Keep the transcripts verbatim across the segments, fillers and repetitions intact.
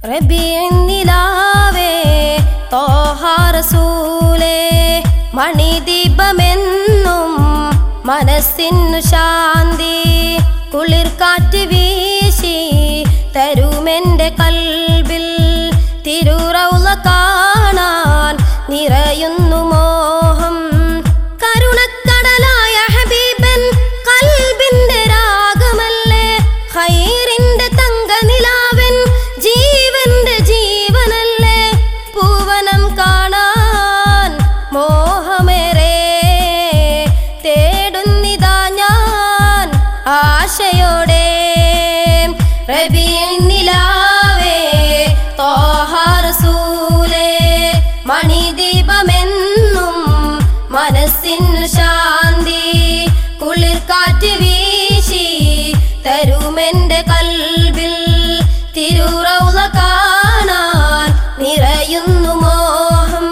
റബീഉൻ നിലാവേ ത്വാഹ റസൂലേ മണിദീപമെന്നും മനസ്സിനു ശാന്തി കുളിർക്കാറ്റ് വീശി തരുമെൻ്റെ കൽബിൽ തിരുറൗള കാണാൻ നിറയുന്നു മോഹം കരുണക്കടലായ ഹബീബൻ കൽബിന്റെ രാഗമല്ലേ ഖൈറിന്റെ തങ്കനിലാവൻ ജീവന്റെ ജീവനല്ലേ പൂവനം കാണാൻ മോഹമേറെ തേടുന്നിതാ ഞാൻ ആശയോടെ റബീഉൻ നിലാവേ ത്വാഹ റസൂലേ മണിദീപമെന്നും മനസ്സിനു ശാന്തി കുളിർക്കാറ്റ് വീശി തരുമെൻ്റെ കൽബിൽ തിരുറൗള കാണാൻ നിറയുന്നു മോഹം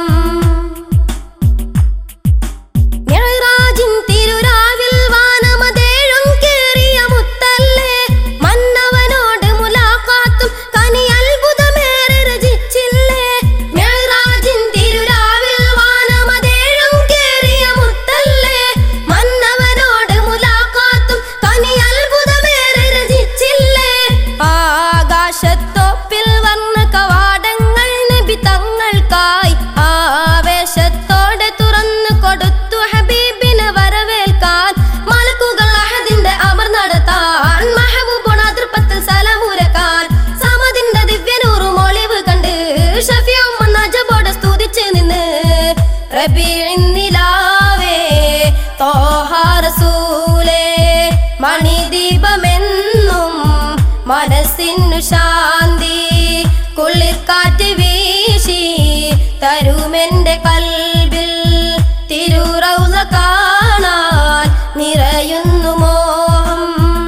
മിഅ്റാജിൻ തിരുരാവിൽ വാനമതേഴും കേറിയ മുത്തല്ലേ മന്നവനോട് മുലാഖാത്തും കനി അത്ഭുതമേറെ രചിച്ചില്ലേ മിഅ്റാജിൻ തിരുരാവിൽ വാനമതേഴും കേറിയ മുത്തല്ലേ മന്നവനോട് മുലാഖാത്തും കനി അത്ഭുതമേറെ രചിച്ചില്ലേ ആകാശത്തോപ്പിൽ വർണ്ണ കവാടങ്ങൾ നബി തങ്ങൾക്കായി ആവേശത്തോടെ തുറന്നു കൊടുത്തു ഹബീബിനെ വരവേൽക്കാൻ മലക്കുകൾ അഹദിന്റെ അമർ നടത്താൻ മഹബൂബുന തൃപ്പത്തിൽ സലമുരക്കാൻ സമദിന്റെ ദിവ്യനൂറും ഒളിവ് കണ്ട് ഷഫീഉം നജബോടെ സ്തുതിച്ച് നിന്ന് റബീഉൻ നിലാവേ ത്വാഹ റസൂലേ മണിദീപമെന്നും മനസ്സിനു ശാന്തി കുളിർക്കാറ്റ് വീശി തരുമെൻ്റെ കൽബിൽ തിരുറൗള കാണാൻ നിറയുന്നു മോഹം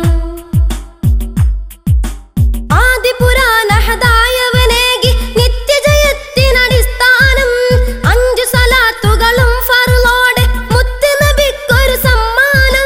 ആദിപുരാനഹദായവനേകി നിത്യജയത്തിനടിസ്ഥാനം അഞ്ചു സലാത്തുകളും ഫർളോടെ മുത്ത് നബിക്കൊരു സമ്മാനം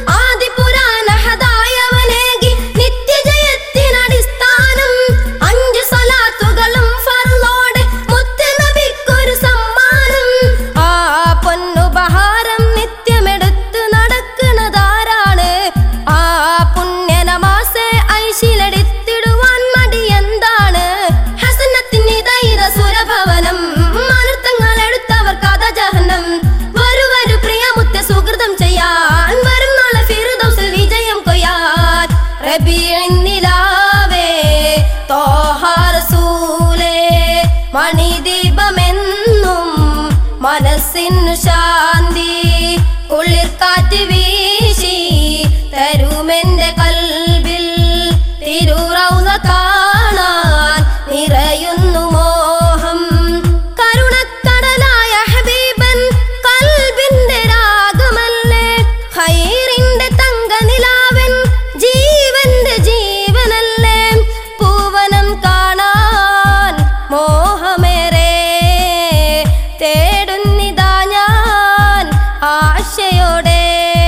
ആദിപുരാനഹദായവനേകി നിത്യജയത്തിനടിസ്ഥാനം അഞ്ചു സലാത്തുകളും ഫർളോടെ മുത്ത് നബിക്കൊരു സമ്മാനം ആ പൊന്നുപഹാരം നിത്യമെടുത്ത് നടക്കുന്നതാരാണ് ആ പുണ്യ നമാസെ ഐശിലെടുത്തിടുവാൻ മടി എന്താണ് ഹസനത്തിന് ധൈര്യ സുരഭവനം അനർത്ഥങ്ങൾ എടുത്തവർ കഥ ജഹന്നം വരു വരു പ്രിയമുത്ത സുഹൃതം ചെയ്യാൻ വരും നാളെ ഫിർദൗസിൽ വിജയം കൊയ്യാൻ റബീഉൻ നിലാവേ ത്വാഹ റസൂലേ മണിദീപമെന്നും മനസ്സിനു ശാന്തി കുളിർക്കാറ്റ് വീശി തരുമെൻ്റെ കൽബിൽ തിരുറൗള കാണാൻ നിറയുന്നു മോഹം കരുണക്കടലായ ഹബീബൻ കൽബിന്റെ രാഗമല്ലേ ഖൈറിന്റെ തങ്കനിലാവൻ ജീവന്റെ ജീവനല്ലേ പൂവനം കാണാൻ മോഹമേറെ തേടുന്നിതാ ഞാൻ ആശയോടെ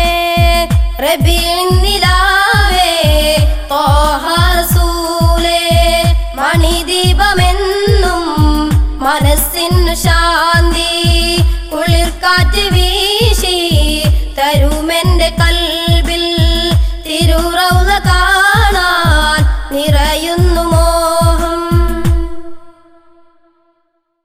റബീഉൻ നിലാവേ ത്വാഹ റസൂലേ മണിദീപമെന്നും മനസ്സിനു ശാന്തി കുളിർക്കാറ്റ് വീശി തരുമെൻ്റെ കൽ